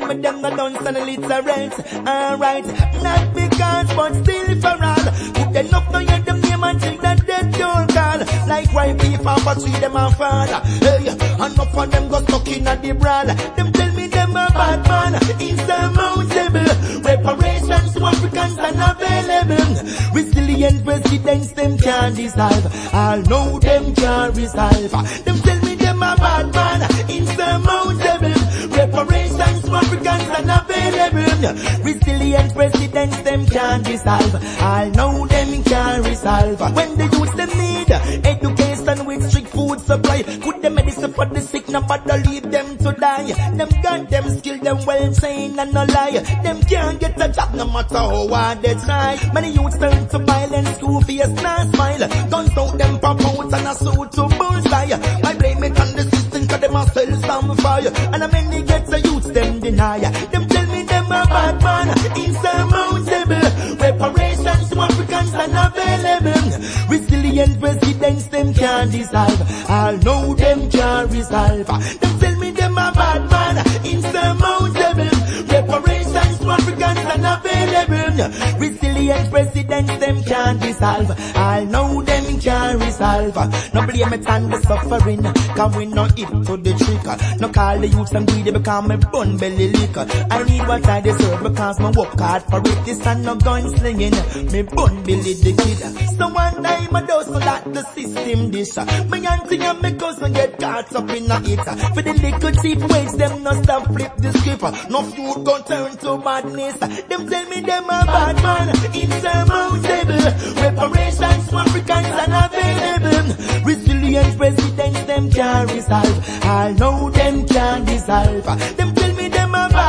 me them no done stand a literate. Alright, not because but still for all. Put them up to hear them name until the dead don't call. Like why people but see them a fall. Hey, enough of them go stuck in the brawl. Them tell me them a bad man, insurmountable. Reparations to Africans unavailable. Resilient presidents them can't dissolve. All know them can't resolve. Them tell me them a bad man, insurmountable. Reparations to Africans unavailable. Resilient presidents them can't dissolve. All know them can't resolve. When the youth them need education with strict food supply, put the medicine for the sick, nobody leave them to die. Them got them skill, them well trained and no lie. Them can't get a job no matter how hard they try. Many youths turn to violence, school face not smile. Guns out them pop out and a suit to bullseye. I blame it on the system cause them a sell some fire. And I many get the youths them deny. Them tell me them a bad man, insurmountable. Reparations to Africans unavailable. Resilient presidents them can't dissolve. All know them can't resolve. Them tell me them a bad man, insurmountable. Reparations to Africans unavailable. Resilient presidents them can't dissolve. All know them can't resolve. No blame it on the suffering, cause we no hip to the trick. No call the youths and greedy because me bun belly liquor. I need what I deserve because me work hard for it. This and no gun slinging, me bun belly the kid. So one time I do so that the system dish. My auntie and my cousin get caught up in a hit. For the little cheap wage them no stop flip the script. No food gon' turn to badness. Them tell me them a bad man, insurmountable. Reparations to Africans unavailable. Resilient presidents them can't resolve. I know them can't dissolve. Them tell me them a bad